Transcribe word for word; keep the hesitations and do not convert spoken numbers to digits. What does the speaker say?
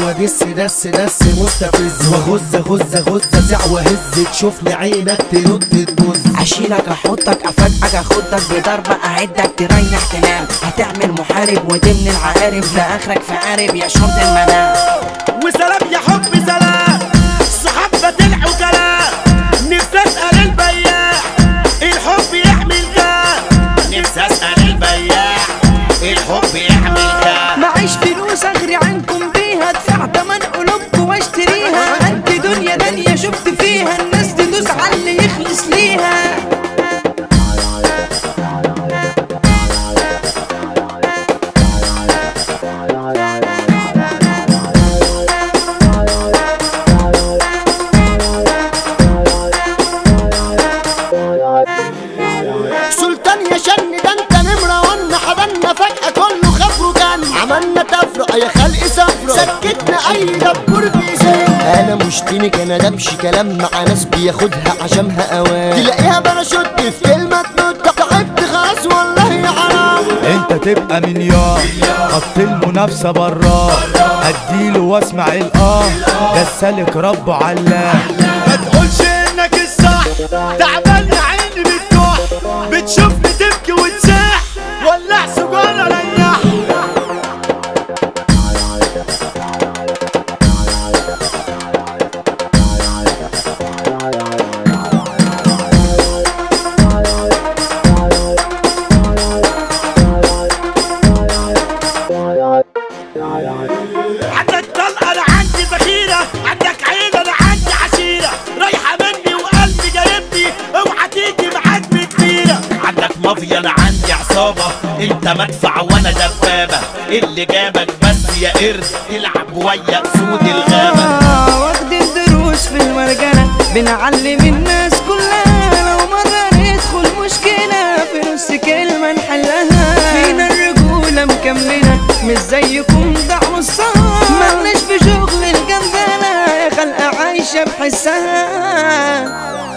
ودس دس دس مستفز وغز غز غز زع وهز تشوفني عينك تنط تبوظ. اشيلك احطك افاجئك اخدك بضربة اعدك تريح تنام. هتعمل محارب وضمن العقارب لاخرك في عارب يا شرط المنام. وسلام يا حب سلام صحابنا طلعوا كلام. نفسي اسال البياع الحب يحمل كام. نفسي اسال البياع الحب يحمل كام. معيش فلوس اغري عنكم بيها ادفع تمن قلوبكم واشتريها. انت دنيا دنيا شفت فيها الناس تدوس على اللي يخلص ليها. سلطان يا شن ده انت نمرة ون حضنا فجأة كله خفره كان. عملنا تفرق يا خلق سفرة سكتنا اي دبور بيزين. انا مشتمك انا دمشي كلام مع ناس بياخدها عشانها اوان. تلاقيها باراشوت في كلمة تنط تعبت خلاص والله يا حرام. انت تبقى من يوم خط المنافسة براه. اديله واسمع الاه ده السالك ربه علام. ما تقولش انك الصح تعبان يا عيني بالكح. بتشوفني تبكي وتساح ولع سجارة ريح. عندك طلقة انا عندي ذخيرة. عندك عين انا عندي عشيرة. رايحة مني وقلبي جايبني اوعى تيجي معاك بكبيرة. عندك مافيا انا عندي عصابة. انت مدفع وانا دبابة. اللي جابك بس يا قرد تلعب ويا اسود الغابة. آه واخد الدروس في المرجلة بنعلم الناس كلها. لو مرة ندخل مشكلة في نص كلمة نحلها. فينا الرجولة مكملة مش زيكم دعوا الصهر. ملناش في شغل الجندلة يا خلقة عايشة بحسها.